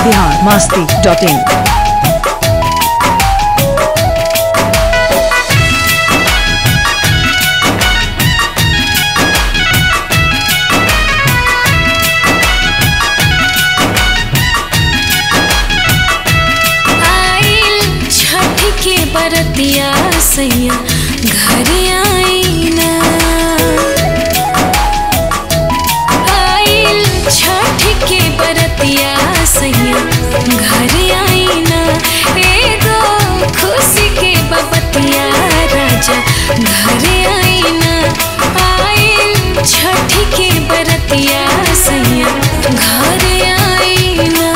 biharmasti.in। बरतिया सैया घर आई ना, आइल छठ के बरतिया सैया घर आई ना, एगो खुशी के बबतिया राजा घर आई ना, आइल छठ के बरतिया सैया घर आई ना।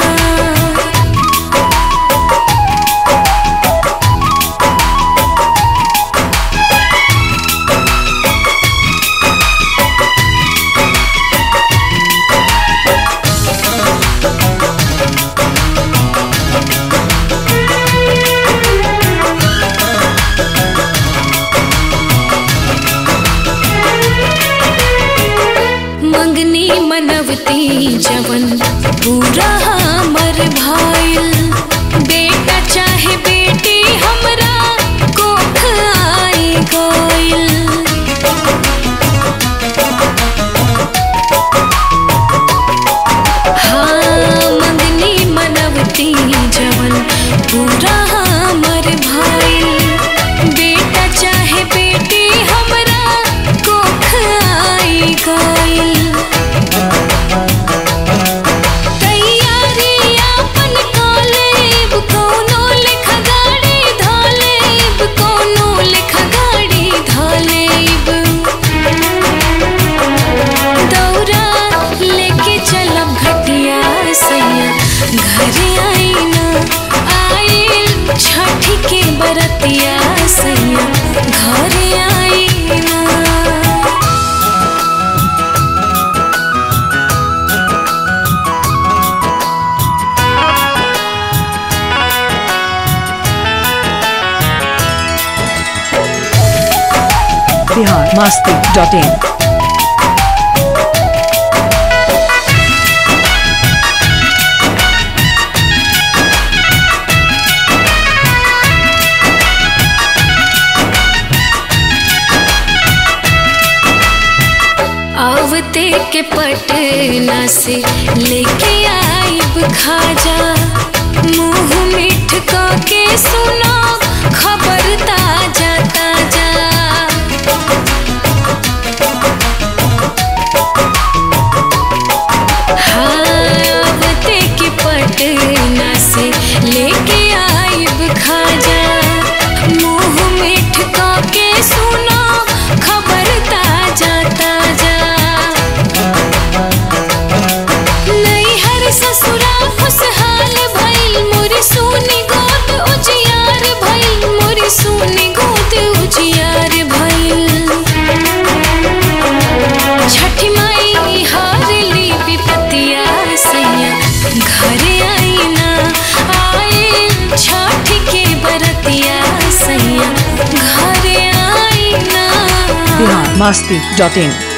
मंगनी मनवती जवन पूरा हमर भाईल, बेटा चाहे बेटी हमरा कोख आई गइल। हाँ मंगनी मनवती जवन पूरा हमर भाईल, बेटा चाहे बेटी हमरा कोख आई गइल। बरतिया सैया घर आई ना। biharmasti.in। आवते के पटना से लेके आइब खाजा, मुँह मीठ के सुनो खबर ताजा ताजा। हाँ आवते के पटना से लेके आइब खाजा, मुँह मीठ के सुनो खबर ताजा ताजा। ससुरा खुशहाल भइल मोरी सोनी गोद उजियार भइल, मोरी सोनी गोद उजियार भइल। छठी माई हारली विपतिया सैया घर आई ना, आइल छठ के बरतिया सैया घर आई ना। biharmasti.in।